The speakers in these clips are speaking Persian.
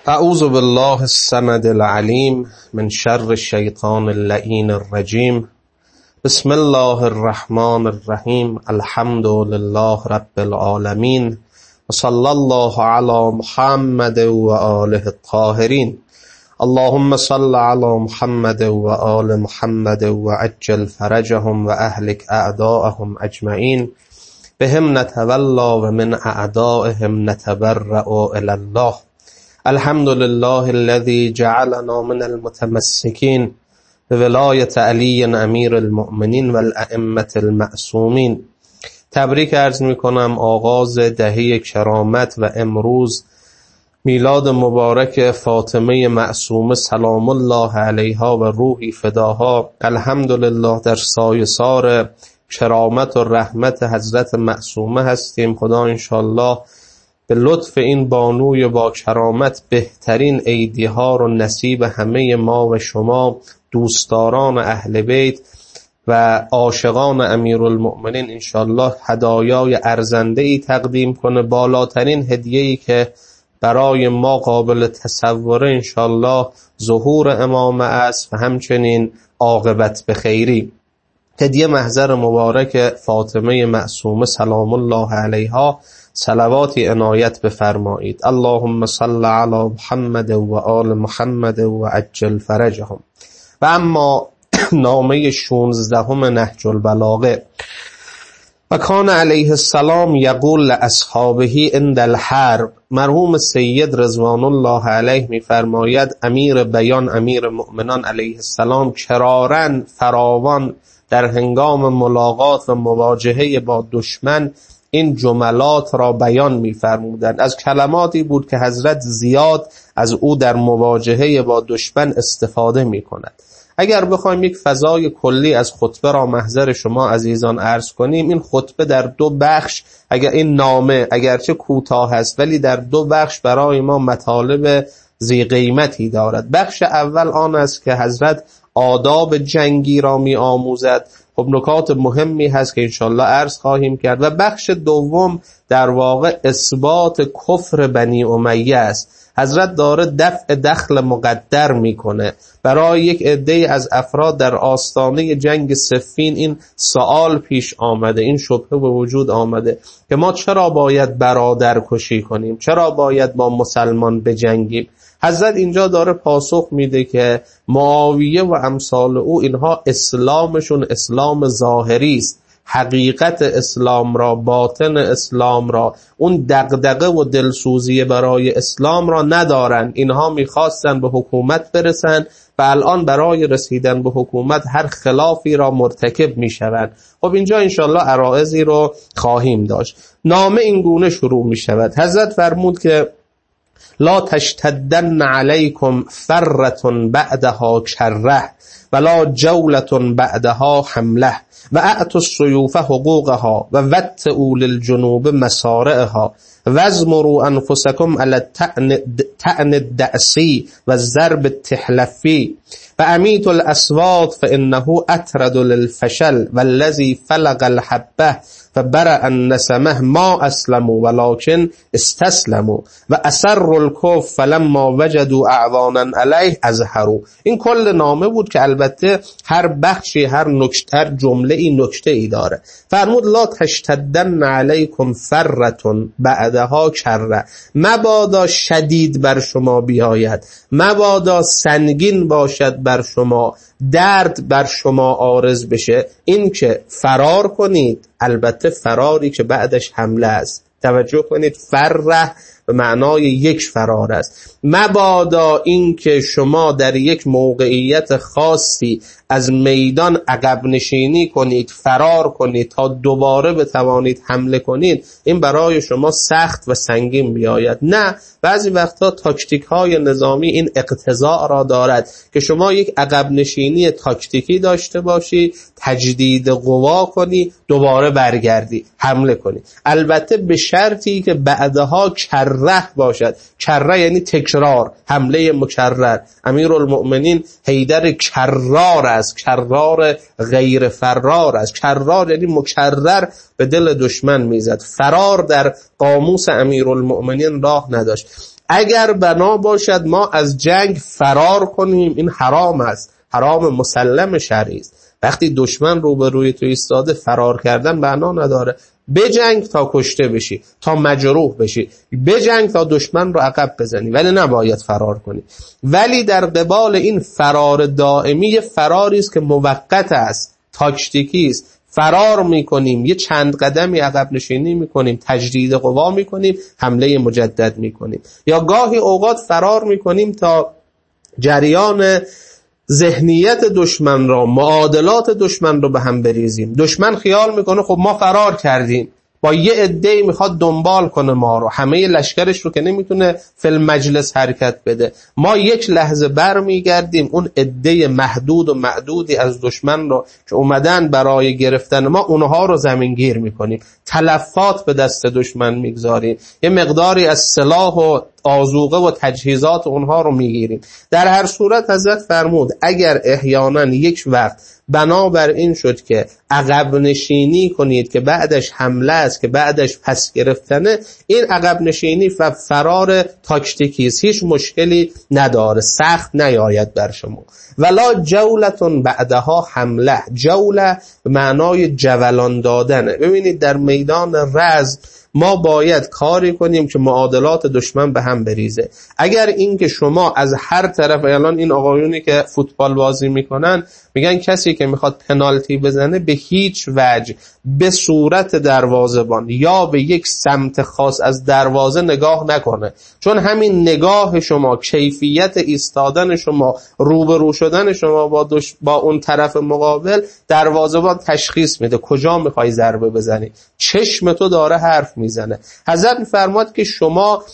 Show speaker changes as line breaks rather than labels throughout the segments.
اعوذ بالله الصمد العلیم من شر الشیطان اللعین الرجیم. بسم الله الرحمن الرحیم. الحمد لله رب العالمین و صلی الله علی محمد و آله الطاهرین. اللهم صل علی محمد و آل محمد و عجل فرجهم و اهلک اعداءهم اجمعین. بهم نتولا و من اعدائهم نتبرأ الی الله. الحمد لله الذي جعلنا من المتمسكين بولایت علی امیر المؤمنین و الائمة المعصومین. تبریک عرض می کنم آغاز دهه کرامت و امروز میلاد مبارک فاطمه معصومه سلام الله علیها و روحی فداها. الحمدلله در سایه‌سار کرامت و رحمت حضرت معصومه هستیم. خدا انشالله به لطف این بانوی با کرامت بهترین عیدی‌ها رو نصیب همه ما و شما دوستداران اهل بیت و عاشقان امیرالمؤمنین انشالله هدایای ارزنده‌ای تقدیم کنه. بالاترین هدیه‌ای که برای ما قابل تصوره انشالله ظهور امامه است و همچنین عاقبت به خیری. هدیه محضر مبارک فاطمه معصومه سلام الله علیها، صلواتی عنایت بفرمایید. اللهم صل علی محمد و آل محمد و عجل فرجهم. و اما نامه 16 نهج البلاغه. و کان علیه السلام یقول لاصحابه عند الحرب. مرحوم سید رضوان الله علیه میفرماید امیر بیان امیر مؤمنان علیه السلام کرارا فراوان در هنگام ملاقات و مواجهه با دشمن این جملات را بیان می‌فرمودند. از کلماتی بود که حضرت زیاد از او در مواجهه با دشمن استفاده می‌کند. اگر بخوایم یک فضای کلی از خطبه را محضر شما عزیزان عرض کنیم، این خطبه در دو بخش، اگر این نامه اگرچه کوتاه است ولی در دو بخش برای ما مطالب ذی قیمتی دارد. بخش اول آن است که حضرت آداب جنگی را می آموزد. خب نکات مهمی هست که انشالله عرض خواهیم کرد. و بخش دوم در واقع اثبات کفر بنی امیه است. حضرت داره دفع دخل مقدر میکنه. برای یک عده از افراد در آستانه جنگ صفین این سوال پیش آمده، این شبهه به وجود آمده که ما چرا باید برادر کشی کنیم، چرا باید با مسلمان بجنگیم. حضرت اینجا داره پاسخ میده که معاویه و امثال او اینها اسلامشون اسلام ظاهری است. حقیقت اسلام را، باطن اسلام را، اون دغدغه و دلسوزی برای اسلام را ندارن. اینها میخواستن به حکومت برسن و الان برای رسیدن به حکومت هر خلافی را مرتکب میشوند. خب اینجا انشالله عرائضی رو خواهیم داشت. نامه اینگونه شروع میشود. حضرت فرمود که لا تشتدن علیکم فرة بعدها کره ولا جولة بعدها حمله و اعطوا السیوف حقوقها و وطئوا للجنوب مسارعها وازمروا انفسکم علی الطعن الدأسی و ضرب التحلفی و امیتوا الاصوات فانه اطرد للفشل والذی فلق الحبه فبرأ النسمه ما اسلموا ولكن استسلموا و اسروا الکفر فلما وجدوا اعوانا علیه اظهروا. این کل نامه بود که البته هر بخشی هر جمله ای نکته ای داره. فرمود لا تشتدن علیکم فرة بعدها کره. مبادا شدید بر شما بیاید، مبادا سنگین باشد بر شما، درد بر شما عارض بشه این که فرار کنید. البته فراری که بعدش حمله است. توجه کنید، فره به معنای یک فرار است. مبادا این که شما در یک موقعیت خاصی از میدان عقب نشینی کنید، فرار کنید تا دوباره بتوانید حمله کنید، این برای شما سخت و سنگین بیاید. نه، بعضی وقتا تاکتیک های نظامی این اقتضا را دارد که شما یک عقب نشینی تاکتیکی داشته باشی، تجدید قوا کنی، دوباره برگردی حمله کنی. البته به شرطی که بعدها کره باشد. کره یعنی تکرار، حمله مکرر. امیرالمؤمنین حیدر کرار است، کرار غیر فرار است. کرار یعنی مکرر به دل دشمن میزد. فرار در قاموس امیرالمؤمنین راه نداشت. اگر بنا باشد ما از جنگ فرار کنیم این حرام است، حرام مسلم شرعی است. وقتی دشمن روبروی تو ایستاده فرار کردن بنا نداره. بجنگ تا کشته بشی، تا مجروح بشی، بجنگ تا دشمن رو عقب بزنی، ولی نباید فرار کنی. ولی در قبال این فرار دائمی فراری است که موقت است، تاکتیکی است. فرار میکنیم، یه چند قدمی عقب نشینی میکنیم، تجدید قوا میکنیم، حمله مجدد میکنیم. یا گاهی اوقات فرار میکنیم تا جریان ذهنیت دشمن را، معادلات دشمن رو به هم بریزیم. دشمن خیال میکنه خب ما فرار کردیم، با یه عده‌ای میخواد دنبال کنه ما رو، همه لشکرش رو که نمیتونه فی المجلس حرکت بده. ما یک لحظه برمیگردیم، اون عده محدود و معدودی از دشمن رو که اومدن برای گرفتن ما، اونها رو زمینگیر میکنیم، تلفات به دست دشمن میگذاریم، یه مقداری از سلاح و آذوقه و تجهیزات اونها رو میگیریم. در هر صورت حضرت فرمود اگر احیانا یک وقت بنابر این شد که عقب نشینی کنید که بعدش حمله است، که بعدش پس گرفتنه، این عقب نشینی و فرار تاکتیکی است، هیچ مشکلی نداره، سخت نیاید بر شما. ولا جولتون بعدها حمله. جوله به معنای جولان دادنه. ببینید در میدان رزم ما باید کاری کنیم که معادلات دشمن به هم بریزه. اگر این که شما از هر طرف، الان این آقایونی که فوتبال بازی میکنن میگن کسی که میخواد پنالتی بزنه به هیچ وجه به صورت دروازه‌بان یا به یک سمت خاص از دروازه نگاه نکنه، چون همین نگاه شما، کیفیت ایستادن شما، روبرو شدن شما با اون طرف مقابل، دروازه‌بان تشخیص میده کجا میخوای ضربه بزنی. چشم تو داره حرف میزنه. حضرت میفرماد که شما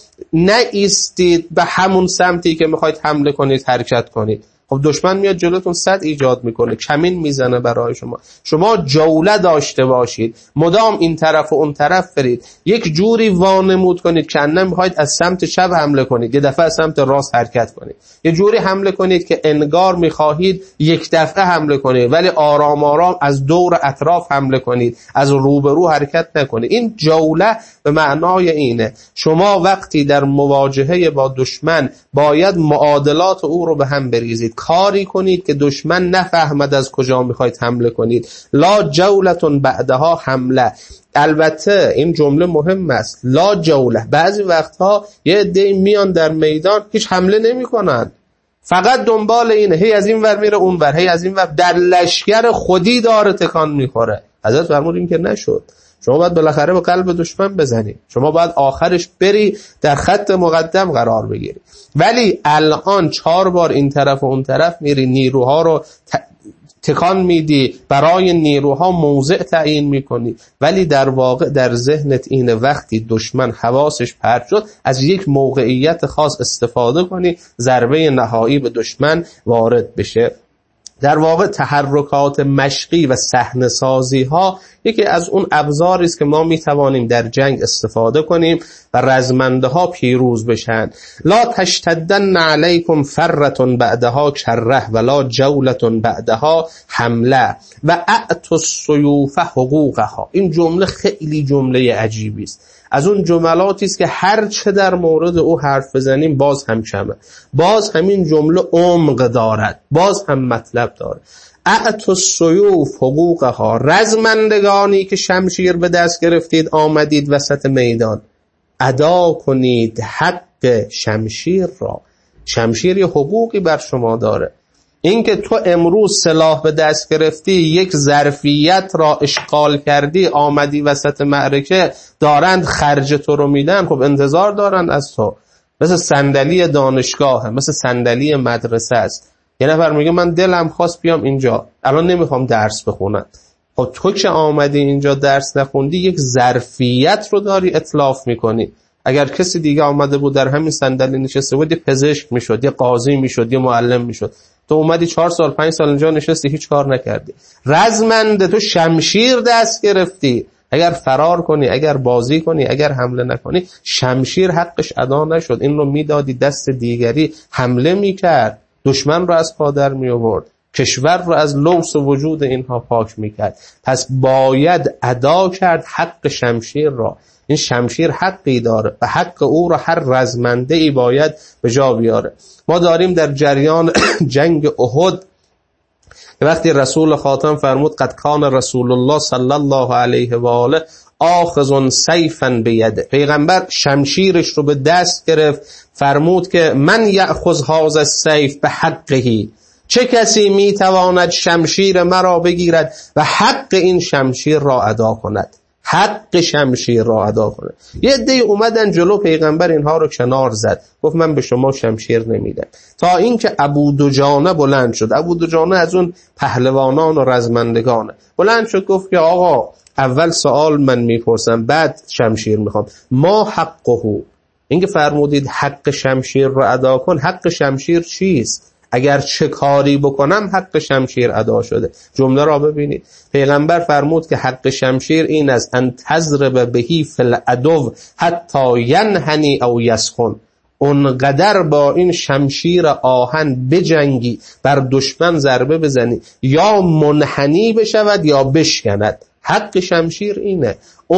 نایستید به همون سمتی که میخواید حمله کنید حرکت کنید. خب دشمن میاد جلوتون صد ایجاد میکنه، کمین میزنه برای شما جوله داشته باشید، مدام این طرف و اون طرف برید، یک جوری وانمود کنید که انم میخواید از سمت چپ حمله کنید، یه دفعه از سمت راست حرکت کنید، یه جوری حمله کنید که انگار میخواهید یک دفعه حمله کنید ولی آرام آرام از دور اطراف حمله کنید، از روبرو حرکت نکنید. این جوله به معنای اینه شما وقتی در مواجهه با دشمن باید معادلات او رو به هم بریزید، کاری کنید که دشمن نفهمد از کجا میخواید حمله کنید. لا جولتون بعدها حمله. البته این جمله مهم است، لا جوله. بعضی وقتها یه عده میان در میدان هیچ حمله نمی کنن، فقط دنبال اینه، هی از این ور میره اون ور، هی از این ور، در لشکر خودی داره تکان میخوره. حضرت فرمود این که نشد. شما باید بالاخره به قلب دشمن بزنی، شما باید آخرش بری در خط مقدم قرار بگیری. ولی الان 4 بار این طرف و اون طرف میری، نیروها رو تکان میدی، برای نیروها موضع تعیین میکنی، ولی در واقع در ذهنت اینه وقتی دشمن حواسش پرت شد از یک موقعیت خاص استفاده کنی، ضربه نهایی به دشمن وارد بشه. در واقع تحرکات مشقی و صحنه‌سازی ها یکی از اون ابزاری است که ما میتوانیم در جنگ استفاده کنیم و رزمنده ها پیروز بشن. لا تشتدن علیکم فرة بعدها کره ولا جولة بعدها حمله و اعطوا السیوف حقوقها. این جمله خیلی جمله عجیبی است، از اون جملاتی است که هر چه در مورد او حرف بزنیم باز هم کمه، باز همین جمله عمق دارد، باز هم مطلب داره. اعطوا السیوف حقوقها. رزمندگانی که شمشیر به دست گرفتید آمدید وسط میدان، ادا کنید حق شمشیر را. شمشیر یه حقوقی بر شما داره. این که تو امروز سلاح به دست گرفتی، یک ظرفیت را اشغال کردی، آمدی وسط معرکه، دارند خرج تو رو میدن، خب انتظار دارند از تو. مثل صندلی دانشگاهه، مثل صندلی مدرسه است. یه نفر میگه من دلم خواست بیام اینجا، الان نمیخوام درس بخونم. خب تو که آمدی اینجا درس نخوندی، یک ظرفیت رو داری اتلاف میکنی. اگر کسی دیگه آمده بود در همین صندلی نشسته بود، یه پزشک میشد، یه قاضی میشد، یه معلم میشد. تو اومدی 4 سال 5 سال اینجا نشستی، هیچ کار نکردی. رزمنده، تو شمشیر دست گرفتی، اگر فرار کنی، اگر بازی کنی، اگر حمله نکنی، شمشیر حقش ادا نشد. این رو میدادی دست دیگری، حمله میکرد، دشمن رو از پادر می آورد. کشور رو از لوث وجود اینها پاک میکرد. پس باید ادا کرد حق شمشیر را. این شمشیر حقی داره و حق او را هر رزمنده ای باید به جا بیاره. ما داریم در جریان جنگ احد وقتی رسول خاتم فرمود قد کان رسول الله صلی الله علیه و آله آخذ سیفا بیده، پیغمبر شمشیرش رو به دست گرفت، فرمود که من یأخذ هذا السیف به حقه، چه کسی میتواند شمشیر مرا بگیرد و حق این شمشیر را ادا کند، حق شمشیر را ادا کنه. یه عده اومدن جلو پیغمبر اینها رو کنار زد، گفت من به شما شمشیر نمیدم، تا اینکه ابو دجانه بلند شد. ابو دجانه از اون پهلوانان و رزمندگانه بلند شد، گفت که آقا اول سوال من میپرسم بعد شمشیر میخوام. ما حقه، اینکه فرمودید حق شمشیر رو ادا کن، حق شمشیر چیست؟ اگر چه کاری بکنم حق شمشیر ادا شده. جمله را ببینید، پیغمبر فرمود که حق شمشیر این است ان تضرب بهی فی العدو حتی ینحنی او یسخن، اونقدر با این شمشیر آهن بجنگی، بر دشمن ضربه بزنی یا منحنی بشود یا بشکند. حق شمشیر اینه،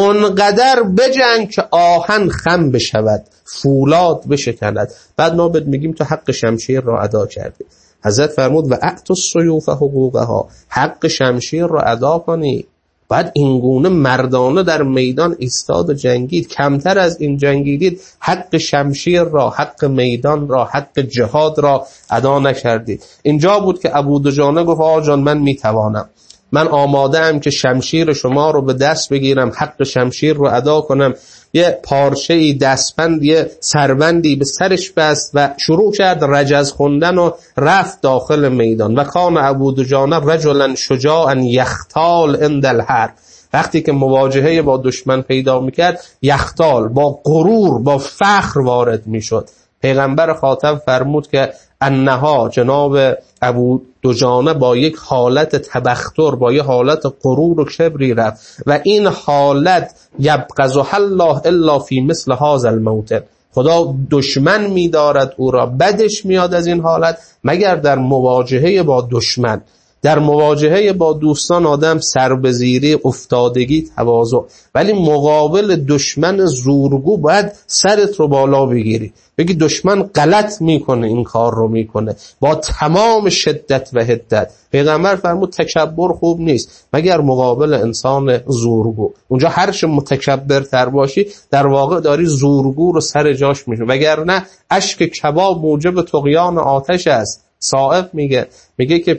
اونقدر بجنگ که آهن خم بشود، فولاد بشکند. بعد ما بهت میگیم تو حق شمشیر را ادا کردی. حضرت فرمود و اعطوا السیوف حقوقها، حق شمشیر را ادا کنی. بعد اینگونه مردانه در میدان ایستاد و جنگید. کمتر از این جنگیدید، حق شمشیر را، حق میدان را، حق جهاد را ادا نکردید. اینجا بود که ابو دجانه گفت آقا جان من میتوانم، من آماده ام که شمشیر شما رو به دست بگیرم، حق شمشیر رو ادا کنم. یه پارچه‌ای دستبند، یه سربندی به سرش بست و شروع کرد رجز خوندن و رفت داخل میدان. و کان ابو دجانه رجلا شجاعا یختال عند الحرب، وقتی که مواجهه با دشمن پیدا میکرد یختال، با غرور، با فخر وارد میشد. پیغمبر خاتم فرمود که انها، جناب ابو دجانه با یک حالت تبختر، با یک حالت غرور و کبری رفت و این حالت یبغضها الله الا فی مثل هذا الموطن، خدا دشمن می‌دارد او را، بدش میاد از این حالت مگر در مواجهه با دشمن. در مواجهه با دوستان آدم سربزیری، افتادگی، تواضع، ولی مقابل دشمن زورگو باید سرت رو بالا بگیری، بگی دشمن غلط میکنه، این کار رو میکنه با تمام شدت و حدت. پیغمبر فرمود تکبر خوب نیست مگر مقابل انسان زورگو. اونجا هر چه متکبرتر باشی در واقع داری زورگو رو سر جاش میشونی، وگرنه اشک کباب موجب طغیان آتش است. صائب میگه که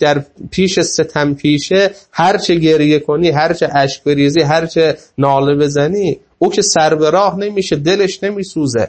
پیش ستم پیشه هر چه گریه کنی، هر چه اشک بریزی، هر چه ناله بزنی، او که سر به راه نمیشه، دلش نمیسوزه.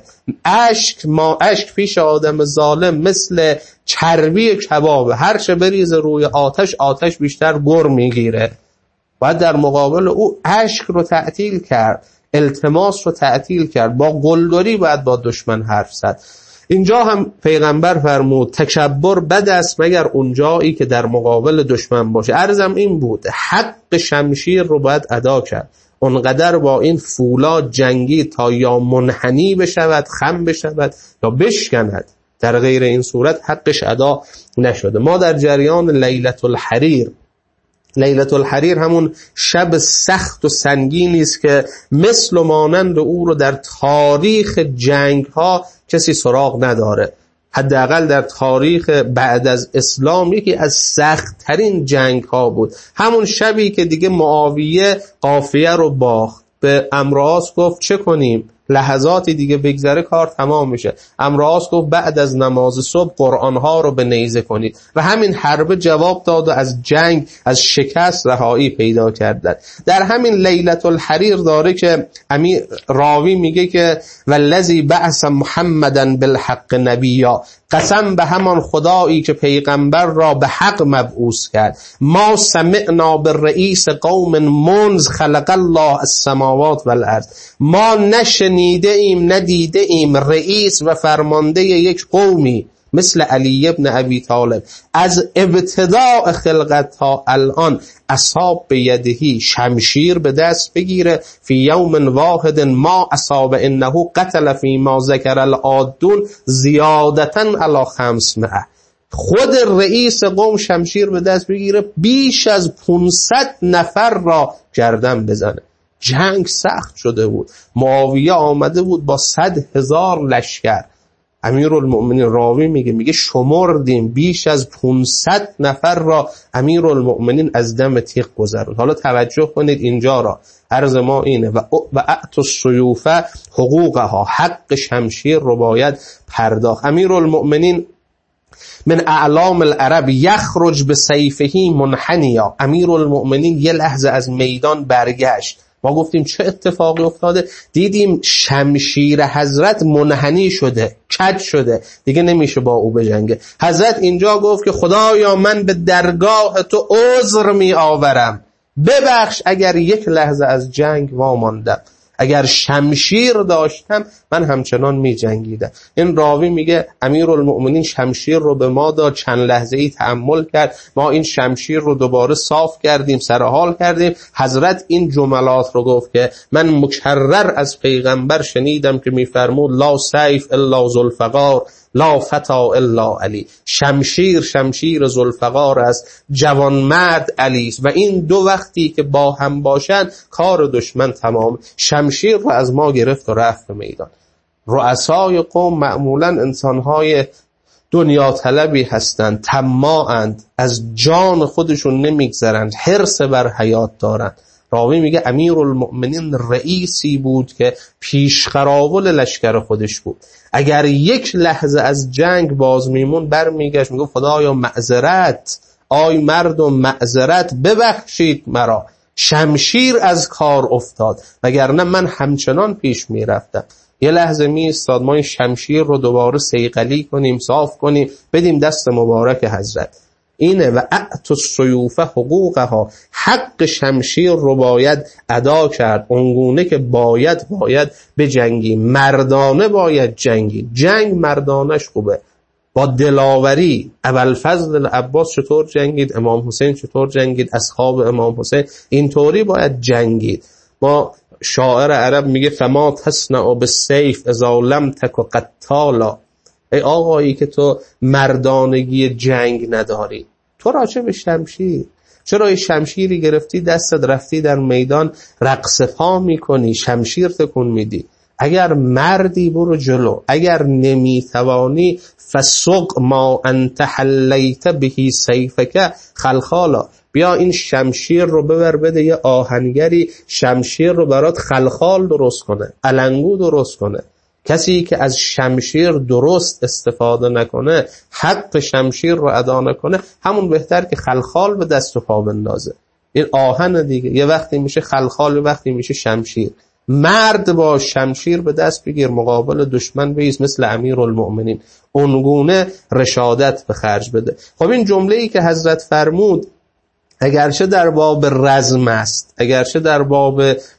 اشک پیش آدم ظالم مثل چربی کبابه، هر چه بریزه روی آتش بیشتر گر میگیره. باید در مقابل او اشک رو تعطیل کرد، التماس رو تعطیل کرد، با قلدری باید با دشمن حرف زد. اینجا هم پیغمبر فرمود تکبر بد است مگر اونجایی که در مقابل دشمن باشه. عرضم این بود حق شمشیر رو باید ادا کرد، اونقدر با این فولاد جنگی تا یا منحنی بشود، خم بشود یا بشکند، در غیر این صورت حقش ادا نشده. ما در جریان لیلة الحریر، لیلة الحریر همون شب سخت و سنگینی است که مثل و مانند او رو در تاریخ جنگ ها کسی سراغ نداره. حداقل در تاریخ بعد از اسلام یکی از سخت ترین جنگ ها بود. همون شبی که دیگه معاویه قافیه رو باخت، به عمرو عاص گفت چه کنیم؟ لحظاتی دیگه بگذره کار تمام میشه. عمرو عاص گفت بعد از نماز صبح قرآنها رو به نیزه کنید و همین حرب جواب داد و از جنگ، از شکست رهایی پیدا کردند. در همین لیلة الحریر داره که امیر راوی میگه که والذی بعث محمدًا بالحق نبیا، قسم به همان خدایی که پیغمبر را به حق مبعوث کرد، ما سمعنا بالرئیس قوم منذ خلق الله السماوات والارض، ما نشنیده ایم ندیده ایم رئیس و فرمانده یک قومی مثل علی ابن ابی طالب از ابتداء خلقت تا الان اصاب به یدهی، شمشیر به دست بگیره، فی یوم واحد ما اصاب انه قتل فی ما ذکر العادون زیادتا علی 500، خود رئیس قوم شمشیر به دست بگیره بیش از 500 نفر را گردن بزنه. جنگ سخت شده بود. معاویه آمده بود با 100,000 لشکر. امیرالمؤمنین راوی میگه شمردیم بیش از 500 نفر را امیرالمؤمنین از دم تیغ گذروند. حالا توجه کنید اینجا را، عرض ما اینه و اعطوا السیوف حقوقها، حق شمشیر رو باید پرداخت. امیرالمؤمنین من اعلام العرب یخرج بسیفه منحنیا، امیرالمؤمنین یه لحظه از میدان برگشت. ما گفتیم چه اتفاقی افتاده؟ دیدیم شمشیر حضرت منحنی شده، کج شده، دیگه نمیشه با او بجنگه. حضرت اینجا گفت که خدایا من به درگاه تو عذر می آورم، ببخش اگر یک لحظه از جنگ واماندم، اگر شمشیر داشتم من همچنان می جنگیدم. این راوی میگه امیرالمؤمنین شمشیر رو به ما داد، چند لحظه ای تأمل کرد، ما این شمشیر رو دوباره صاف کردیم، سرحال کردیم. حضرت این جملات رو گفت که من مکرر از پیغمبر شنیدم که میفرمود لا سیف الا ذوالفقار لا فتا الا علی، شمشیر ذوالفقار است، جوانمرد علی است و این دو وقتی که با هم باشند کار دشمن تمام. شمشیر رو از ما گرفت و رفت به میدان. رؤسای قوم معمولا انسانهای دنیا طلبی هستند، طماعند، از جان خودشون نمیگذرند، حرص بر حیات دارند. راوی میگه امیرالمؤمنین رئیسی بود که پیشخراول لشکر خودش بود. اگر یک لحظه از جنگ باز میمون برمیگشت میگه خدایا معذرت، آی مردم معذرت، ببخشید مرا، شمشیر از کار افتاد، وگرنه من همچنان پیش میرفتم. یه لحظه می استاد ما این شمشیر رو دوباره صیقلی کنیم، صاف کنیم، بدیم دست مبارک حضرت. اینه و اعطوا السیوف حقوقها، حق شمشیر رو باید ادا کرد، اونگونه که باید بجنگی، مردانه باید جنگی. جنگ مردانش خوبه، با دلاوری. ابوالفضل العباس چطور جنگید، امام حسین چطور جنگید، اصحاب امام حسین، اینطوری باید جنگید. ما شاعر عرب میگه فما تصنع بالسیف اذا لم تک قتالا، ای آقایی که تو مردانگی جنگ نداری، تو را چه به شمشیر؟ چرا این شمشیری گرفتی دستت رفتی در میدان رقص پا میکنی، شمشیر تکون میدی؟ اگر مردی برو جلو، اگر نمیتوانی فسق ما انت حلیت بهی سیفک خلخالا، بیا این شمشیر رو ببر بده یه آهنگری شمشیر رو برات خلخال درست کنه، علنگو درست کنه. کسی که از شمشیر درست استفاده نکنه، حق شمشیر رو ادا نکنه، همون بهتر که خلخال به دست و پا بندازه. این آهن دیگه، یه وقتی میشه خلخال، یه وقتی میشه شمشیر. مرد با شمشیر به دست بگیر، مقابل دشمن بیست مثل امیرالمؤمنین، اونگونه رشادت به خرج بده. خب این جمله‌ای که حضرت فرمود اگرچه در باب رزم است، اگرچه در باب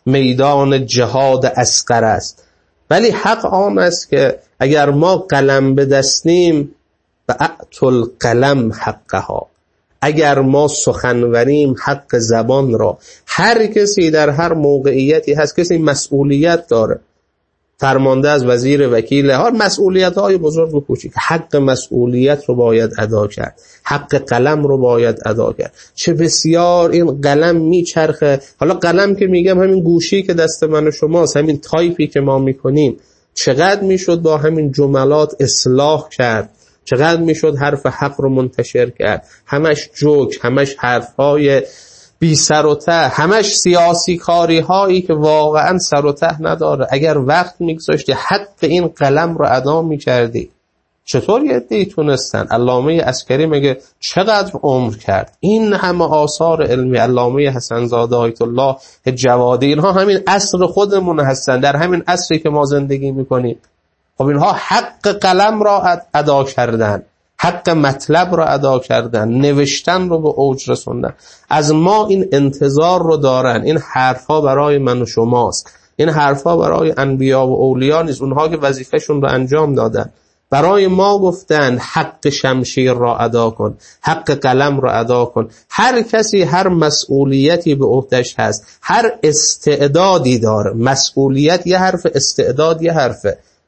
میدان جهاد اصغر است، ولی حق آن است که اگر ما قلم به دستیم و اعطوا القلم حقها، اگر ما سخنوریم حق زبان را. هر کسی در هر موقعیتی هست، کسی مسئولیت داره، فرمانده از وزیر، وکیل، هر مسئولیت های بزرگ و کوچیک، حق مسئولیت رو باید ادا کرد، حق قلم رو باید ادا کرد. چه بسیار این قلم میچرخه. حالا قلم که میگم همین گوشی که دست من و شماست، همین تایپی که ما میکنیم، چقدر میشد با همین جملات اصلاح کرد، چقدر میشد حرف حق رو منتشر کرد. همش جوک، همش حرفهای بی سر و ته، همش سیاسی کاری هایی که واقعا سر و ته نداره. اگر وقت میگذاشتی حق این قلم رو ادا میکردی، چطور یه عده‌ای تونستن؟ علامه عسکری میگه چقدر عمر کرد، این همه آثار علمی. علامه حسن زاده آیت الله جوادی، اینها همین عصر خودمون هستن، در همین عصری که ما زندگی میکنیم. خب اینها حق قلم را ادا کردن، حق مطلب را ادا کردن، نوشتن رو به اوج رسوندن. از ما این انتظار رو دارن. این حرفا برای من و شماست، این حرفا برای انبیا و اولیا نیست. اونها که وظیفهشون رو انجام دادن برای ما گفتن حق شمشیر را ادا کن، حق قلم را ادا کن. هر کسی هر مسئولیتی به عهده‌اش هست، هر استعدادی داره. مسئولیت یه حرف، استعداد یه حرفه.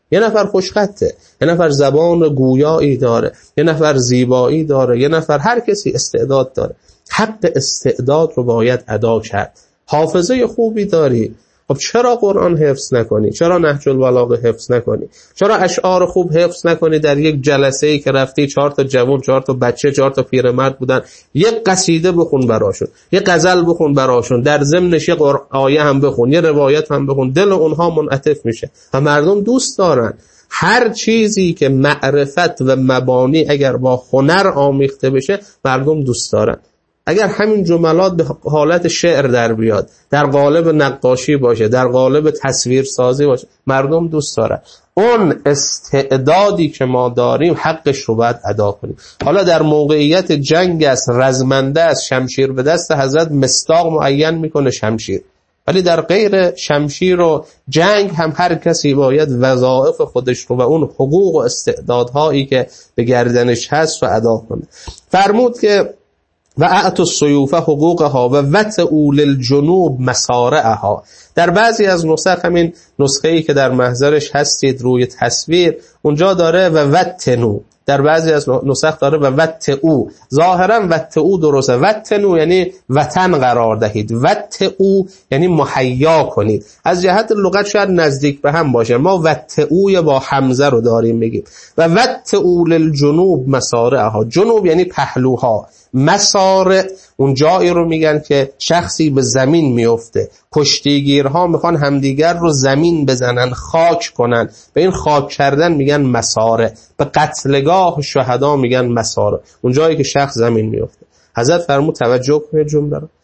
یه نفر خوشخطه، یه نفر زبان گویایی داره، یه نفر زیبایی داره، یه نفر، هر کسی استعداد داره. حق استعداد رو باید ادا کرد. حافظه خوبی داری، خب چرا قرآن حفظ نکنی؟ چرا نهج البلاغه حفظ نکنی؟ چرا اشعار خوب حفظ نکنی؟ در یک جلسه‌ای که رفتی 4 تا جوان، 4 تا بچه، 4 تا پیرمرد بودن، یک قصیده بخون براشون، یک غزل بخون براشون، در ضمنش یک آیه هم بخون، یک روایت هم بخون، دل اونها منعطف میشه و مردم دوست دارن. هر چیزی که معرفت و مبانی اگر با هنر آمیخته بشه مردم دوست دارن. اگر همین جملات به حالت شعر در بیاد، در قالب نقاشی باشه، در قالب تصویر سازی باشه، مردم دوست دارن. اون استعدادی که ما داریم حقش رو باید ادا کنیم. حالا در موقعیت جنگ است، رزمنده است، شمشیر به دست حضرت مصداق معین میکنه شمشیر، ولی در غیر شمشیر و جنگ هم هر کسی باید وظایف خودش رو و اون حقوق و استعدادهایی که به گردنش هست رو ادا کنه. فرمود که و اعطوا السیوف حقوقها و وطئوا للجنوب مصارعها. در بعضی از نسخ، همین نسخه‌ای که در محضرش هستید روی تصویر، اونجا داره و وطنو، در بعضی از نسخ داره و وطئو. ظاهرا وطئو درسته، وطنو یعنی وطن قرار دهید، وطئو یعنی مهیا کنید. از جهت لغت شاید نزدیک به هم باشه، ما وطئو با حمزه رو داریم میگیم. و وطئوا للجنوب مصارعها، جنوب یعنی پهلوها، مصارع اون جایی رو میگن که شخصی به زمین میفته. کشتیگیرها میخوان همدیگر رو زمین بزنن، خاک کنن، به این خاک کردن میگن مصارع. به قتلگاه شهدا میگن مصارع، اون جایی که شخص زمین میفته. حضرت فرمود توجه کنید جمله رو،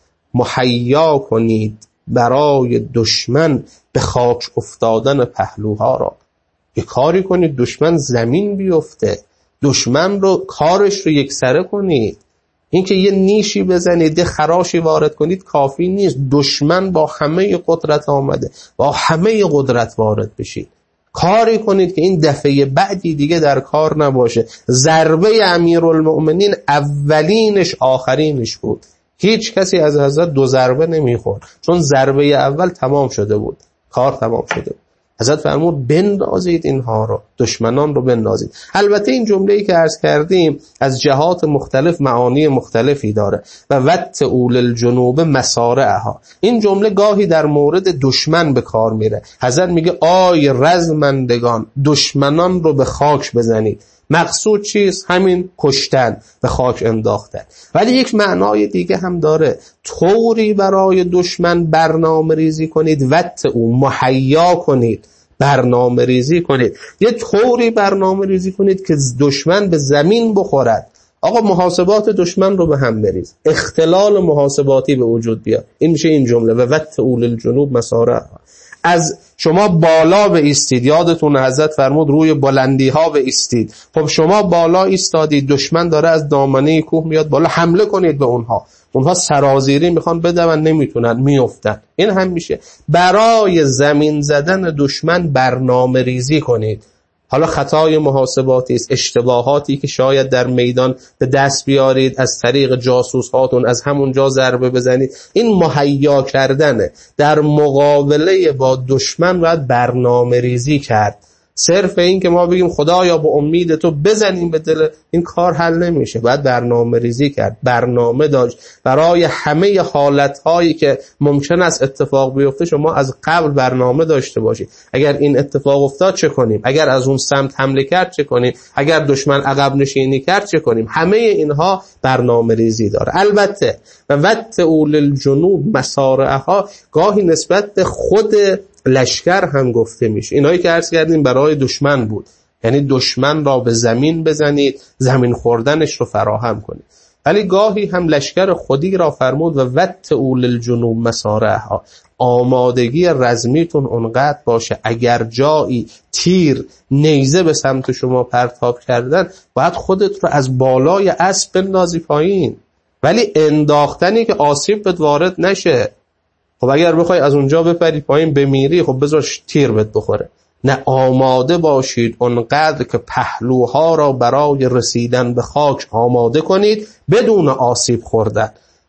مهیا کنید برای دشمن به خاک افتادن پهلوها را. یه کاری کنید دشمن زمین بیفته، دشمن رو کارش رو یکسره کنید. این که یه نیشی بزنید، یه خراشی وارد کنید کافی نیست. دشمن با همه قدرت آمده، با همه قدرت وارد بشید. کاری کنید که این دفعه بعدی دیگه در کار نباشه. ضربه امیرالمؤمنین اولینش آخرینش بود. هیچ کسی از حضرت 2 ضربه نمیخورد، چون ضربه اول تمام شده بود، کار تمام شده بود. حضرت فرمود بندازید اینها رو، دشمنان رو بندازید. البته این جمله‌ای که عرض کردیم از جهات مختلف معانی مختلفی داره. و وطئوا للجنوب مصارعها، این جمله گاهی در مورد دشمن به کار میره. حضرت میگه آی رزمندگان، دشمنان رو به خاک بزنید. مقصود چیست؟ همین کشتن، به خاک انداختن. ولی یک معنای دیگه هم داره. طوری برای دشمن برنامه ریزی کنید، وطئوا مهیا کنید، برنامه ریزی کنید. یه طوری برنامه ریزی کنید که دشمن به زمین بخورد. آقا محاسبات دشمن رو به هم بریز، اختلال محاسباتی به وجود بیاد. این میشه این جمله و وطئوا للجنوب مصارعها. از شما بالا به ایستید، یادتون حضرت فرمود روی بلندی ها به ایستید. خب شما بالا ایستادید، دشمن داره از دامنه کوه میاد بالا، حمله کنید به اونها سرازیری میخوان بدون، نمیتونن، میافتن. این هم میشه برای زمین زدن دشمن برنامه ریزی کنید. حالا خطای محاسباتی است، اشتباهاتی که شاید در میدان به دست بیارید، از طریق جاسوس هاتون از همونجا ضربه بزنید. این مهیا کردنه. در مقابله با دشمن باید برنامه ریزی کرد. صرف این که ما بگیم خدایا با امید تو بزنیم به دل، این کار حل نمیشه. باید برنامه ریزی کرد، برنامه داشت برای همه حالتهایی که ممکن است اتفاق بیفته. شما از قبل برنامه داشته باشید. اگر این اتفاق افتاد چه کنیم؟ اگر از اون سمت حمله کرد چه کنیم؟ اگر دشمن عقب نشینی کرد چه کنیم؟ همه اینها برنامه ریزی داره. البته و وطئوا للجنوب مصارعها گاهی نسبت به خود لشکر هم گفته میشه. اینایی که عرض کردیم برای دشمن بود، یعنی دشمن را به زمین بزنید، زمین خوردنش رو فراهم کنید. ولی گاهی هم لشکر خودی را فرمود و وطئوا للجنوب مصارعها. آمادگی رزمیتون اونقدر باشه اگر جایی تیر، نیزه به سمت شما پرتاب کردن، باید خودت رو از بالای اسب بندازی پایین. ولی انداختنی که آسیب بهت وارد نشه. خب اگر بخوای از اونجا بپری پایین بمیری، خب بذار تیر بهت بخوره. نه، آماده باشید اونقدر که پهلوها را برای رسیدن به خاک آماده کنید بدون آسیب خوردن.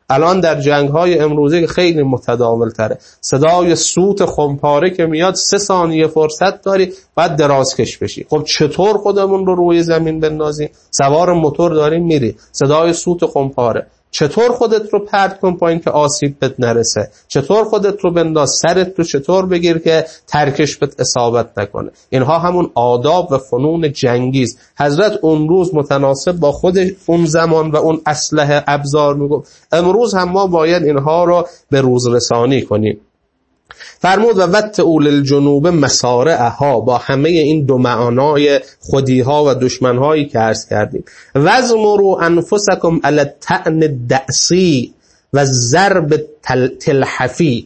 الان در جنگ‌های امروزی که خیلی متداول تره، صدای سوت خمپاره که میاد 3 ثانیه فرصت داری بعد درازکش بشی. خب چطور خودمون رو روی زمین بندازیم؟ سوار موتور داریم میری، صدای سوت خمپاره، چطور خودت رو پرت کن پایین که آسیب بهت نرسه؟ چطور خودت رو بنداز، سرت رو چطور بگیر که ترکش بهت اصابت نکنه؟ اینها همون آداب و فنون جنگی است. حضرت اون روز متناسب با خود اون زمان و اون اسلحه ابزار میگفت، امروز هم ما باید اینها رو به روز رسانی کنیم. فرمود و وطئوا للجنوب مسارعها، با همه این دو معنای خودیها و دشمنهایی که عرض کردیم. وزمروا انفسکم علی الطعن الدأسی و ضرب تلحفی.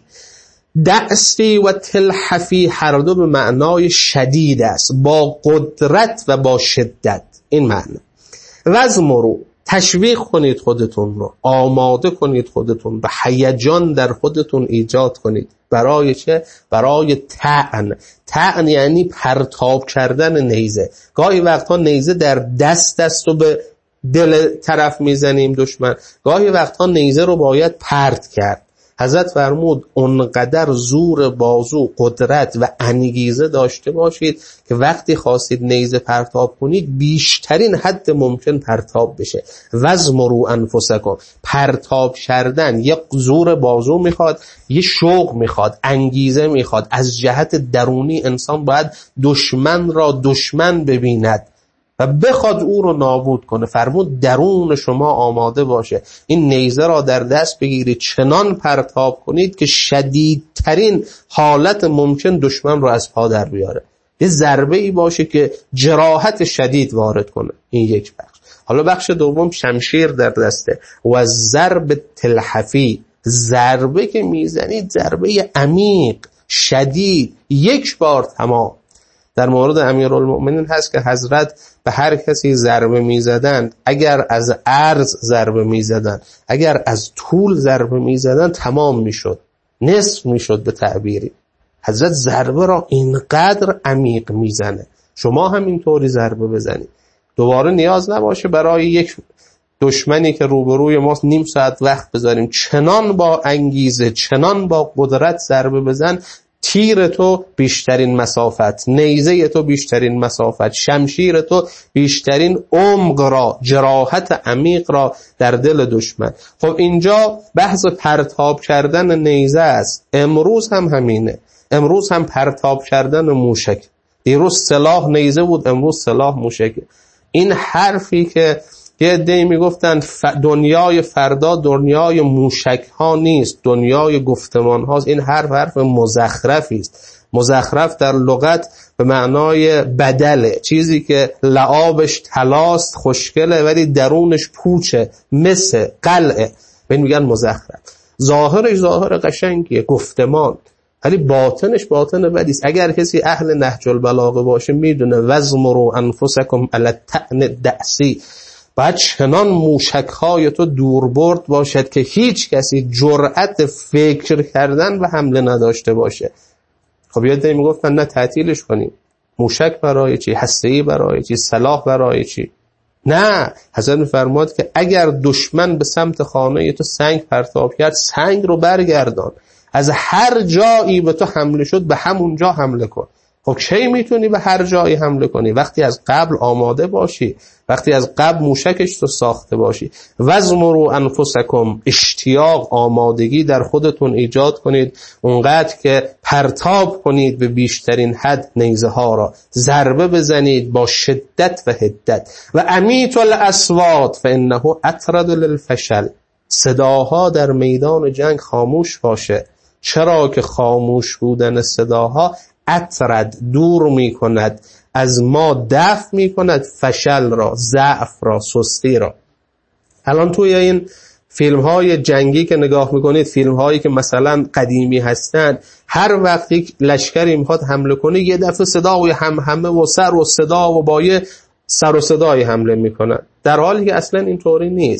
دأسی و تلحفی هر دو به معنای شدید است، با قدرت و با شدت. این معنی. وزمروا، تشویق کنید خودتون رو، آماده کنید خودتون، به هیجان در خودتون ایجاد کنید. برای چه؟ برای طعن. طعن یعنی پرتاب کردن نیزه. گاهی وقتا نیزه در دست و به دل طرف میزنیم دشمن، گاهی وقتا نیزه رو باید پرت کرد. حضرت فرمود اونقدر زور بازو، قدرت و انگیزه داشته باشید که وقتی خواستید نیزه پرتاب کنید بیشترین حد ممکن پرتاب بشه. وزمروا انفسکم، پرتاب کردن یک زور بازو میخواد، یه شوق میخواد، انگیزه میخواد. از جهت درونی انسان باید دشمن را دشمن ببیند و بخواد او رو نابود کنه. فرمود درون شما آماده باشه، این نیزه را در دست بگیرید، چنان پرتاب کنید که شدیدترین حالت ممکن دشمن رو از پا در بیاره. یه ضربه ای باشه که جراحت شدید وارد کنه. این یک بخش. حالا بخش دوم شمشیر در دسته. و ضرب تلحفی، ضربه که میزنید ضربه عمیق، شدید، یک بار تمام. در مورد امیرالمؤمنین هست که حضرت به هر کسی ضربه میزدند، اگر از عرض ضربه میزدند، اگر از طول ضربه میزدند تمام میشد، نصف میشد به تعبیری. حضرت ضربه را اینقدر عمیق میزنه. شما هم اینطوری ضربه بزنید. دوباره نیاز نباشه برای یک دشمنی که روبروی ماست نیم ساعت وقت بذاریم، چنان با انگیزه، چنان با قدرت ضربه بزن، تیر تو بیشترین مسافت، نیزه تو بیشترین مسافت، شمشیر تو بیشترین عمق را، جراحت عمیق را در دل دشمن. خب اینجا بحث پرتاب کردن نیزه است. امروز هم همینه. امروز هم پرتاب کردن موشک. دیروز سلاح نیزه بود، امروز سلاح موشکه. این حرفی که یه عده‌ای میگفتن دنیای فردا دنیای موشک ها نیست، دنیای گفتمان هاست، این حرف مزخرفی است. مزخرف در لغت به معنای بدله، چیزی که لعابش طلاست، خوشگله ولی درونش پوچه، مس قلعه، بهش میگن مزخرف. ظاهرش ظاهر قشنگیه، گفتمان، ولی باطنش باطن بدی است. اگر کسی اهل نهج البلاغه باشه میدونه وزمروا انفسکم علی الطعن الدأسی، باید چنان موشک‌های تو دور برد باشد که هیچ کسی جرأت فکر کردن و حمله نداشته باشه. خب یادت میگفتن نه تعطیلش کنیم، موشک برای چی؟ هسته‌ای برای چی؟ سلاح برای چی؟ نه، حضرت میفرماد که اگر دشمن به سمت خانه تو سنگ پرتاب کرد، سنگ رو برگردان، از هر جایی به تو حمله شد به همون جا حمله کن. خب کی میتونی به هر جایی حمله کنی؟ وقتی از قبل آماده باشی، وقتی از قبل موشکش تو ساخته باشی. وزمروا انفسکم، اشتیاق، آمادگی در خودتون ایجاد کنید، اونقدر که پرتاب کنید به بیشترین حد نیزه ها را، ضربه بزنید با شدت و حدت. و امیتوا الاصوات فانه اطرد للفشل، صداها در میدان جنگ خاموش باشه. چرا که خاموش بودن صداها اطرد، دور می کند از ما، دفع می کند فشل را، ضعف را، سستی را. الان توی این فیلم های جنگی که نگاه میکنید، فیلم هایی که مثلا قدیمی هستن، هر وقت یک لشکری میخواد حمله کنه یه دفعه صدا و همه و سر و صدا و با یه سر و صدای حمله میکنن، در حالی که اصلا اینطوری نیست.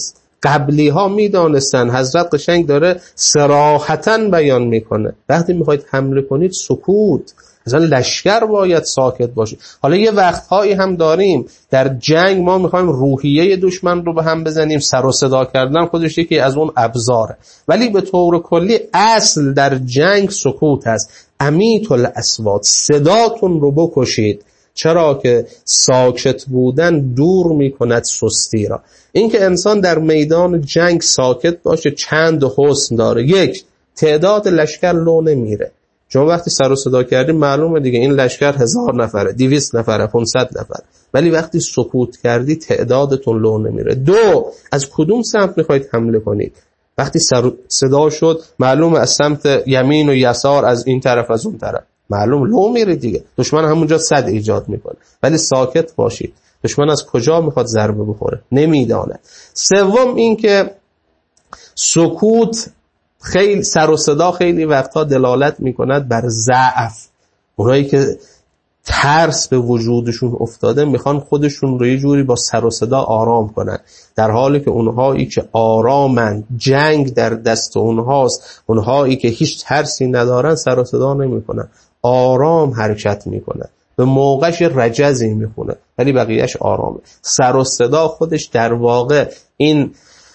قبلی ها میدانستن. حضرت قشنگ داره صراحتاً بیان میکنه وقتی میخواید حمله کنید سکوت. مثلا لشکر باید ساکت باشه. حالا یه وقتهایی هم داریم در جنگ ما میخوایم روحیه دشمن رو به هم بزنیم، سر و صدا کردن خودش یکی از اون ابزاره، ولی به طور کلی اصل در جنگ سکوت هست. امیت الاصوات، صداتون رو بکشید، چرا که ساکت بودن دور میکند سستی را. اینکه انسان در میدان جنگ ساکت باشه چند حسن داره. یک، تعداد لشکر لو نمیره. شما وقتی سر و صدا کردید معلومه دیگه این لشکر 1000 نفره، 200 نفره، 500 نفر، ولی وقتی سکوت کردی تعدادتون لو نمیره. دو، از کدوم سمت میخواید حمله کنید؟ وقتی سر صدا شد معلومه از سمت یمین و یسار، از این طرف از اون طرف، معلوم لو میره دیگه. دشمن همونجا صد ایجاد میکنه. ولی ساکت باشید، دشمن از کجا میخواد ضربه بخوره نمیدانه. سوم این که سکوت، خیلی سر و صدا خیلی وقتا دلالت میکند بر ضعف. اونایی که ترس به وجودشون افتاده میخوان خودشون رو یه جوری با سر و صدا آرام کنن، در حالی که اونهایی که آرامن، جنگ در دست اونهاست، اونهایی که هیچ ترسی ندارن سر و صدا نمیکنن، آرام حرکت میکنن، به موقعش رجزی میخونه ولی بقیهش آرامه. سر و صدا خودش در واقع این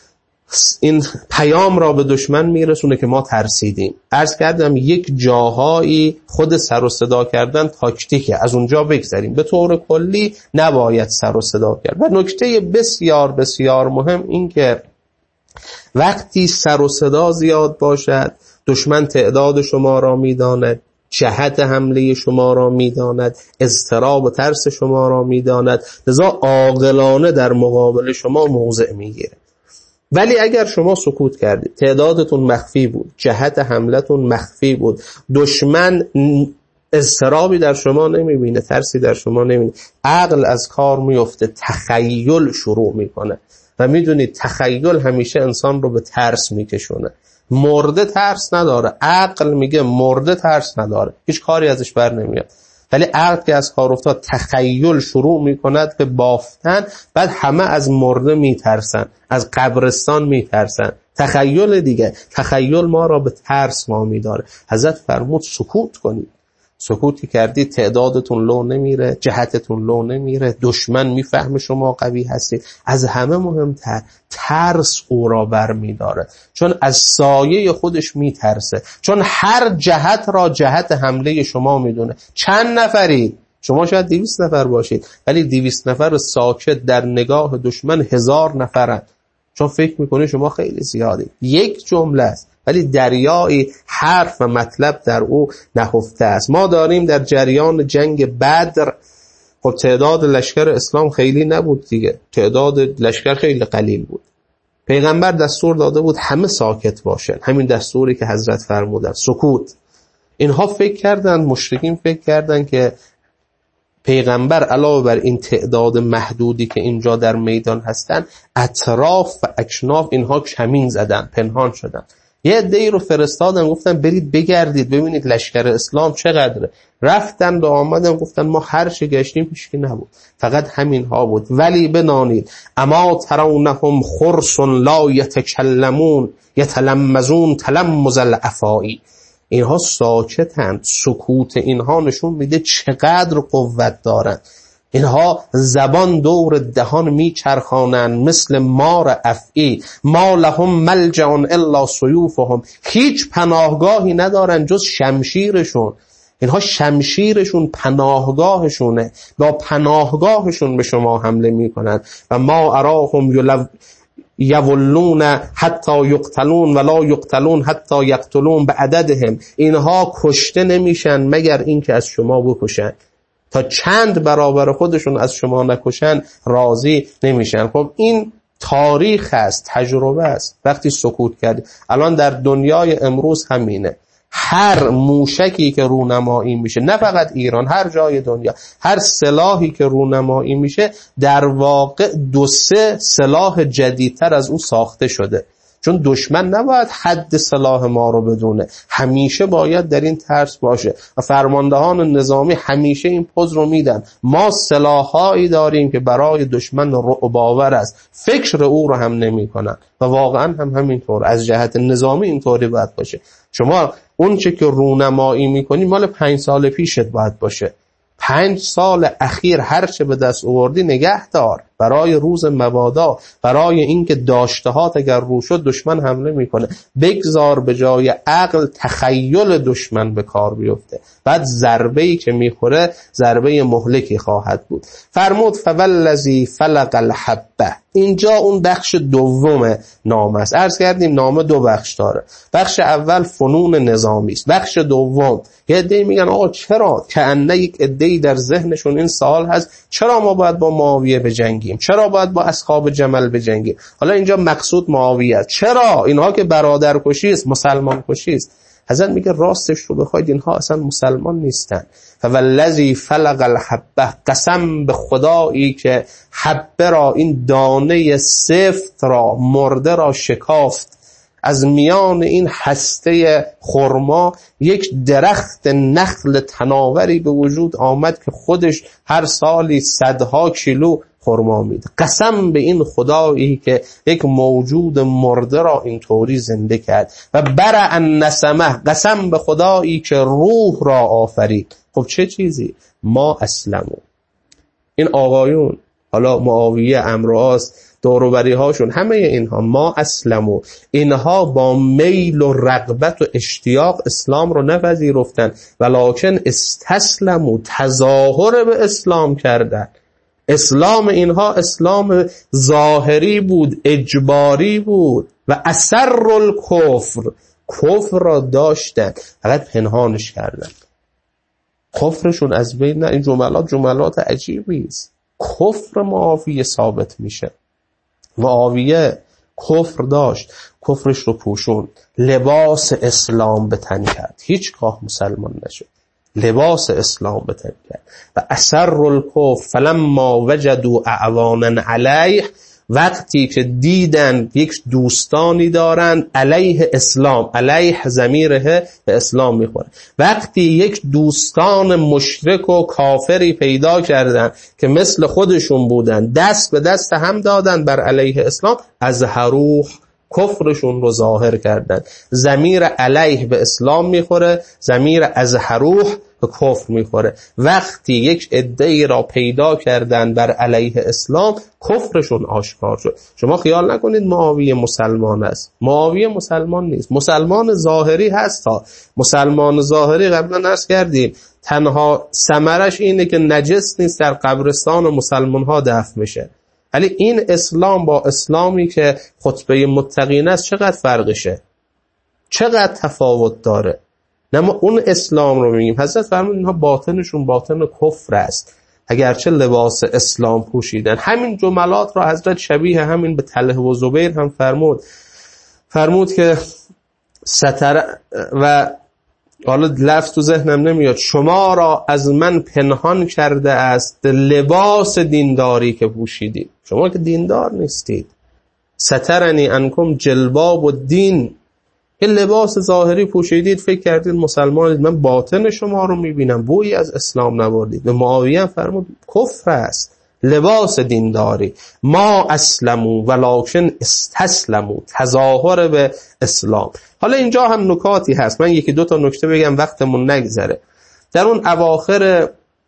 پیام را به دشمن میرسونه که ما ترسیدیم. عرض کردم یک جاهایی خود سر و صدا کردن تاکتیکه، از اونجا بگذاریم. به طور کلی نباید سر و صدا کرد. و نکته بسیار بسیار مهم این که وقتی سر و صدا زیاد باشد دشمن تعداد شما را میداند، جهت حمله شما را میداند، اضطراب و ترس شما را میداند، لذا عاقلانه در مقابل شما موضع میگیره. ولی اگر شما سکوت کردید، تعدادتون مخفی بود، جهت حملتون مخفی بود، دشمن اضطرابی در شما نمیبینه، ترسی در شما نمیبینه، عقل از کار میفته، تخیل شروع میکنه و میدونید تخیل همیشه انسان رو به ترس میکشونه. مرده ترس نداره، عقل میگه مرده ترس نداره، هیچ کاری ازش بر نمیاد. ولی عقل که از کار افتاد تخیل شروع میکند به بافتن، بعد همه از مرده میترسن، از قبرستان میترسن. تخیل دیگه، تخیل ما را به ترس وامی داره. حضرت فرمود سکوت کنید. سکوتی کردید تعدادتون لو نمیره، جهتتون لو نمیره، دشمن میفهمه شما قوی هستید. از همه مهمتر ترس او را بر میداره، چون از سایه خودش میترسه، چون هر جهت را جهت حمله شما میدونه. چند نفرید؟ شما شاید 200 نفر باشید، ولی 200 نفر ساکت در نگاه دشمن 1000 نفرند، چون فکر میکنه شما خیلی زیادی. یک جمله است ولی دریای حرف و مطلب در او نهفته است. ما داریم در جریان جنگ بدر، خب تعداد لشکر اسلام خیلی نبود دیگه، تعداد لشکر خیلی قلیل بود. پیغمبر دستور داده بود همه ساکت باشن، همین دستوری که حضرت فرمودن، سکوت. اینها فکر کردن، مشرکین فکر کردن که پیغمبر علاوه بر این تعداد محدودی که اینجا در میدان هستن، اطراف و اکناف اینها کمین زدن، پنهان شدن. یه عده‌ای رو فرستادن، گفتن برید بگردید ببینید لشکر اسلام چقدره. رفتن و آمدن گفتن ما هر چه گشتیم هیچکی نبود، فقط همین ها بود. ولی بدانید اما ترونهم خرس لا یتکلمون یتلمزون تلمز العفائی. اینها ساکتند، سکوت اینها نشون میده چقدر قوت دارن. اینها زبان دور دهان میچرخانند مثل مار افعی. ما لهم ملجأ الا سیوفهم. هیچ پناهگاهی ندارن جز شمشیرشون. اینها شمشیرشون پناهگاهشونه، با پناهگاهشون به شما حمله میکنن. و ما اراهم یولون حتی یقتلون ولا یقتلون حتی یقتلون بعددهم. اینها کشته نمیشن مگر اینکه از شما بکشن. تا چند برابر خودشون از شما نکشن راضی نمیشن. خب این تاریخ است، تجربه است. وقتی سکوت کردی، الان در دنیای امروز همینه. هر موشکی که رونمایی میشه، نه فقط ایران، هر جای دنیا، هر سلاحی که رونمایی میشه در واقع 2-3 سلاح جدیدتر از اون ساخته شده. چون دشمن نباید حد سلاح ما رو بدونه، همیشه باید در این ترس باشه و فرماندهان نظامی همیشه این پوز رو میدن. ما سلاحایی داریم که برای دشمن رعب آور است، فکر او رو هم نمی کنن و واقعا هم همینطور از جهت نظامی اینطوری باید باشه. شما اون چه که رونمایی میکنی مال 5 سال پیشت باید باشه. 5 سال اخیر هر چه به دست آوردی نگه دار برای روز مبادا، برای اینکه داشتهات اگر رو شد دشمن حمله میکنه. بگذار به جای عقل تخیل دشمن به کار بیفته، بعد ضربه‌ای که میخوره ضربه مهلکی خواهد بود. فرمود فوالذی فلق الحبه. اینجا اون بخش دوم نامه است. عرض کردیم نامه 2 بخش داره. بخش اول فنون نظامی است، بخش دوم یه عده‌ای میگن آقا چرا، کأنه یک عده‌ای در ذهنشون این سوال هست چرا ما باید با معاویه بجنگیم، چرا باید با اصحاب جمل بجنگیم. حالا اینجا مقصود معاویه است. چرا؟ اینها که برادر کشی است، مسلمان کشی است. حضرت میگه راستش رو بخواید اینها اصلا مسلمان نیستن. فوالذی فلق الحبه، قسم به خدایی که حبه را، این دانه سفت را، مرده را شکافت. از میان این هسته خرما یک درخت نخل تناوری به وجود آمد که خودش هر سالی صدها کیلو خرما میده. قسم به این خدایی که یک موجود مرده را اینطوری زنده کرد. و برع النسمه، قسم به خدایی که روح را آفرید. خب چه چیزی؟ ما اسلمو. این آقایون، حالا معاویه، عمرو عاص، دوروبری هاشون، همه اینها ما اسلمو، اینها با میل و رغبت و اشتیاق اسلام رو نپذیرفتن، ولکن استسلمو، تظاهر به اسلام کردن. اسلام اینها اسلام ظاهری بود، اجباری بود. و اسر الکفر، کفر را داشتن فقط پنهانش کردن. کفرشون از بین نه. این جملات عجیبی است. کفر معاویه ثابت میشه. معاویه کفر داشت، کفرش رو پوشون، لباس اسلام به تن کرد، هیچگاه مسلمان نشد، لباس اسلام به تن کرد. و اسر الکفر فلما وجدوا اعوانا علیه، وقتی که دیدن یک دوستانی دارن علیه اسلام، علیه ضمیره به اسلام میخوره، وقتی یک دوستان مشرک و کافری پیدا کردن که مثل خودشون بودن، دست به دست هم دادن بر علیه اسلام، از هروح کفرشون رو ظاهر کردن. ضمیر علیه به اسلام میخوره، ضمیر از هروح به کفر میخوره. وقتی یک عده‌ای را پیدا کردن بر علیه اسلام، کفرشون آشکار شد. شما خیال نکنید معاویه مسلمان است. معاویه مسلمان نیست، مسلمان ظاهری هست. مسلمان ظاهری قبلا عرض کردیم تنها ثمرش اینه که نجس نیست، در قبرستان مسلمان ها دفن میشه. ولی این اسلام با اسلامی که خطبه متقین است چقدر فرقشه، چقدر تفاوت داره. نه ما اون اسلام رو میگیم. حضرت فرمود اینها باطنشون باطن کفر است، اگرچه لباس اسلام پوشیدن. همین جملات را حضرت شبیه همین به طلحه و زبیر هم فرمود که ستر، و حالا لفظ تو ذهنم نمیاد، شما را از من پنهان کرده است لباس دینداری که پوشیدید. شما که دیندار نیستید. سترنی انکم جلباب و دین، این لباس ظاهری پوشیدید، فکر کردید مسلمانید، من باطن شما رو میبینم، بویی از اسلام نبردید. به معاویه فرمود کفر است لباس دینداری. ما اسلمو ولکن استسلمو، تظاهر به اسلام. حالا اینجا هم نکاتی هست، من 1-2 تا نکته بگم وقتمون نگذره. در اون اواخر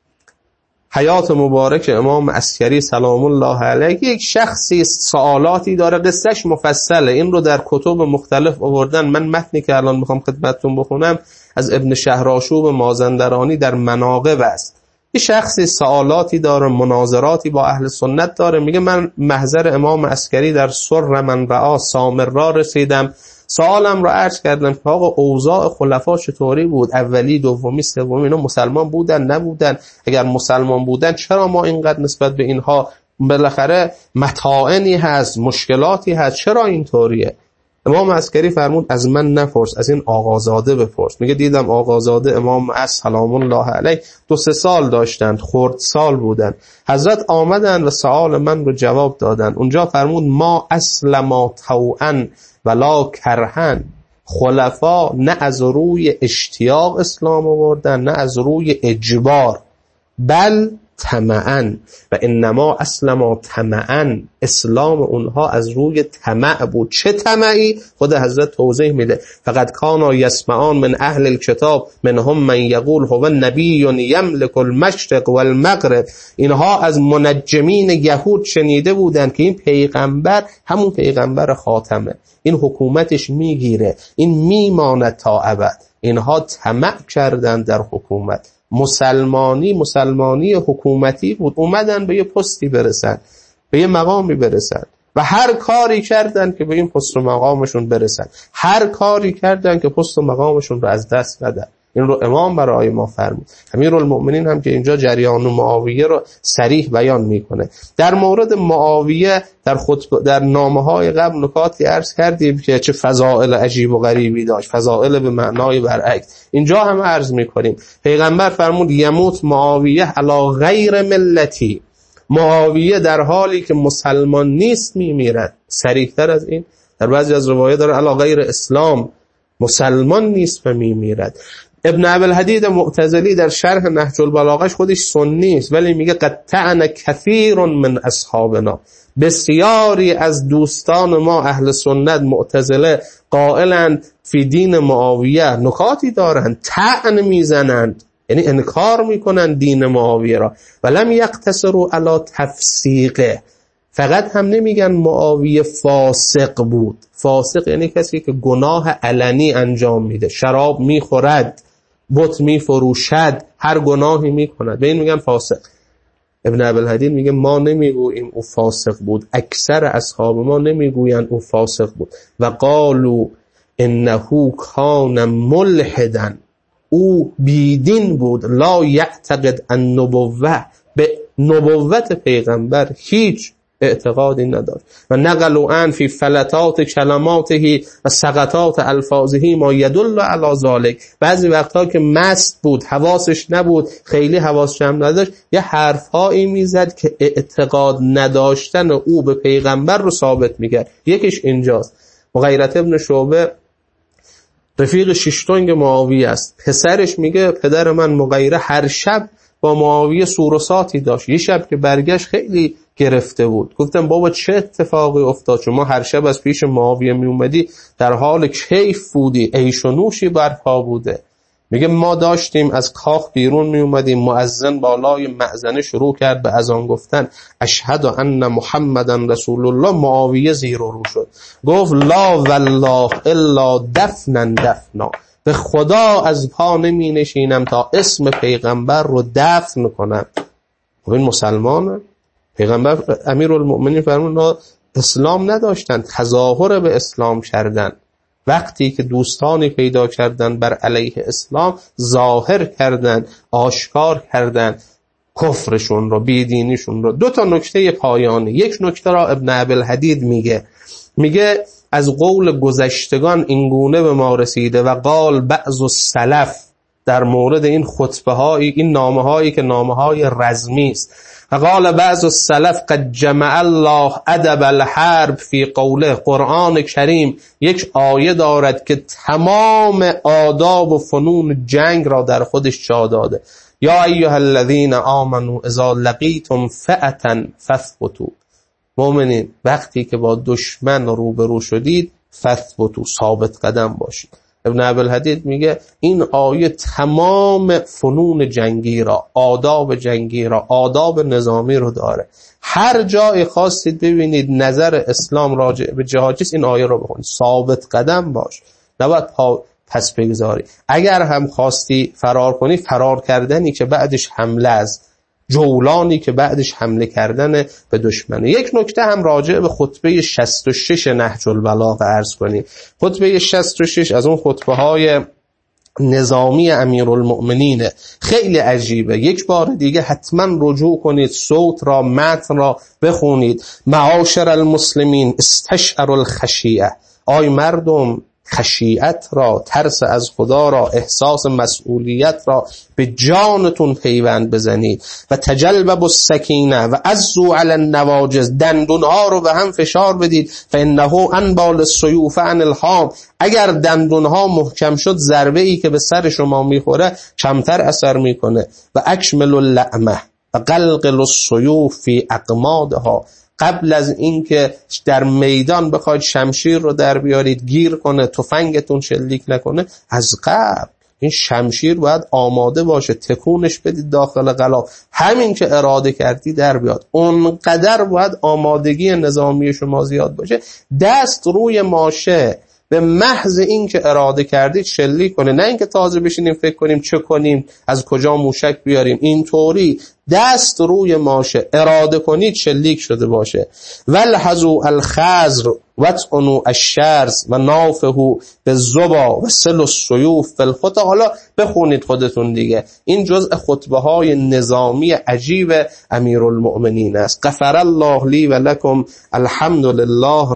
حیات مبارک امام عسکری سلام الله علیه یک شخصی سوالاتی داره، قصهش مفصله، این رو در کتب مختلف آوردن. من متنی که الان میخوام خدمتتون بخونم از ابن شهرآشوب مازندرانی در مناقب است. این شخصی سوالاتی داره، مناظراتی با اهل سنت داره. میگه من محضر امام عسکری در سر من رعا سامرا رسیدم، سوالم رو عرض کردم که آقا اوضاع خلفا چطوری بود، اولی، دومی، سومی، اینا مسلمان بودن نبودن؟ اگر مسلمان بودن چرا ما اینقدر نسبت به اینها بالاخره متاعنی هست، مشکلاتی هست، چرا اینطوریه؟ امام عسکری فرمود از من نپرس، از این آقازاده بپرس. میگه دیدم آقازاده امام عصر سلام الله علیه 2-3 سال داشتند، خردسال بودند. حضرت آمدن و سوال من رو جواب دادن. اونجا فرمود ما اسلما طوعا ولا کرها. خلفا نه از روی اشتیاق اسلام آوردن نه از روی اجبار، بل طمعا و انما اسلما طمعا. اسلام اونها از روی طمع بود. چه طمعی؟ خود حضرت توضیح میده فقط کانا یسمعان من اهل الکتاب منهم من یقول هو نبی یملک المشرق والمغرب. اینها از منجمین یهود شنیده بودند که این پیغمبر همون پیغمبر خاتمه، این حکومتش میگیره، این میماند تا ابد. اینها طمع کردن در حکومت. مسلمانی حکومتی بود، اومدن به یه پستی برسن، به یه مقامی برسن و هر کاری کردن که به این پست و مقامشون برسن، هر کاری کردن که پست و مقامشون رو از دست ندن. این رو امام برای ما فرمود. امیرالمؤمنین هم که اینجا جریان معاویه رو صریح بیان میکنه. در مورد معاویه در نامه‌های قبل نکاتی عرض کردیم که چه فضائل عجیب و غریبی داشت، فضائل به معنای برعکس. اینجا هم عرض میکنیم پیغمبر فرمود یموت معاویه علی غیر ملتی. معاویه در حالی که مسلمان نیست میمیرد. صریح‌تر از این در بعضی از روایات داره علی غیر اسلام، مسلمان نیست و میمیرد. ابن ابوالحدید معتزلی در شرح نهج البلاغه‌اش خودش سنی است ولی میگه قد طعن کثیر من اصحابنا. بسیاری از دوستان ما اهل سنت معتزله قائلند فی دین معاویه، نکاتی دارند، طعن میزنند، یعنی انکار میکنند دین معاویه را. ولم یقتصروا علی تفسیقه. فقط هم نمیگن معاویه فاسق بود. فاسق یعنی کسی که گناه علنی انجام میده، شراب میخورد، بت میفروشد، هر گناهی میکند، به این میگن فاسق. ابن ابوالحدید میگه ما نمیگوییم او فاسق بود، اکثر اصحاب ما نمیگویند او فاسق بود. و قالوا انه کان ملحدا، او بیدین بود، لا یعتقد النبوه، به نبوت پیغمبر هیچ اعتقادی نداشت. و نقلوا عن فی فلتات کلماته و سقطات الفاظه ما یدل علی ذلک. بعضی وقتها که مست بود، حواسش نبود، خیلی حواسش هم نداشت، یه حرفهایی میزد که اعتقاد نداشتن او به پیغمبر رو ثابت میکرد. یکیش اینجاست. مغیرة ابن شعبه رفیق ششتونگ معاویه است. پسرش میگه پدر من مغیره هر شب با معاویه سورساتی داشت. یه شب که برگشت خیلی گرفته بود. گفتم بابا چه اتفاقی افتاد؟ شما هر شب از پیش معاویه می اومدی در حال کیف بودی، عیش و نوشی برپا بوده. میگه ما داشتیم از کاخ بیرون می اومدیم، مؤذن بالای مأذنه شروع کرد به اذان گفتن اشهد ان محمدن رسول الله. معاویه زیر و رو شد، گفت لا والله الا دفنا دفنا، به خدا از پا نمی نشینم تا اسم پیغمبر رو دفن کنم. این مسلمانه؟ پیغمبر امیرالمؤمنین فرمود اسلام نداشتن، تظاهر به اسلام کردن. وقتی که دوستانی پیدا کردن بر علیه اسلام، ظاهر کردن، آشکار کردن کفرشون رو، بیدینیشون رو. 2 نکته پایانی. یک نکته را ابن ابوالحدید میگه از قول گذشتگان این گونه به ما رسیده و قال بعض السلف در مورد این خطبه هایی، این نامه هایی که نامه های رزمی است. و قال بعض السلف قد جمع الله ادب الحرب فی قوله. قرآن کریم یک آیه دارد که تمام آداب و فنون جنگ را در خودش جا داده. یا ایها الذین آمنوا اذا لقیتم فئة فاثبتوا. مؤمنین وقتی که با دشمن روبرو شدید فثبتوا، ثابت قدم باشید. ابن ابوالحدید میگه این آیه تمام فنون جنگی را، آداب جنگی را، آداب نظامی رو داره. هر جای خواستید ببینید نظر اسلام راجع به جهاد چیست، این آیه رو بخونید. ثابت قدم باش، نباید پس بگذاری. اگر هم خواستی فرار کنی، فرار کردنی که بعدش حمله است، جولانی که بعدش حمله کردن به دشمنه. یک نکته هم راجع به خطبه 66 نهج البلاغه عرض کنیم. خطبه 66 از اون خطبه های نظامی امیرالمؤمنین خیلی عجیبه. یک بار دیگه حتما رجوع کنید، صوت را، متن را بخونید. معاشر المسلمین استشعروا الخشیه. آی مردم، خشیت را، ترس از خدا را، احساس مسئولیت را به جانتون پیوند بزنید. و تجلبوا السکینه و عضوا علی النواجذ، دندونها رو به هم فشار بدید. فانه انبی للسیوف عن الهام، اگر دندونها محکم شد ضربه ای که به سر شما میخوره کمتر اثر میکنه. و اکملوا اللأمه و قلقلوا السیوف فی اقمادها، قبل از اینکه در میدان بخواید شمشیر رو در بیارید گیر کنه، تفنگتون شلیک نکنه، از قبل این شمشیر باید آماده باشه، تکونش بدید داخل غلاف، همین که اراده کردی در بیاد. اونقدر باید آمادگی نظامی شما زیاد باشه. دست روی ماشه به محض این که اراده کردید شلیک کنه، نه اینکه تازه بشینیم فکر کنیم چه کنیم، از کجا موشک بیاریم. اینطوری دست روی ماشه اراده کنید شلیک شده باشه. والحظوا الخزر وطعنوا الشرز و نافهوا بالزبا و سلوا السیوف فی الخطى. حالا بخونید خودتون دیگه، این جزء خطبه های نظامی عجیب امیرالمؤمنین است. غفر الله لی و لکم، الحمد لله.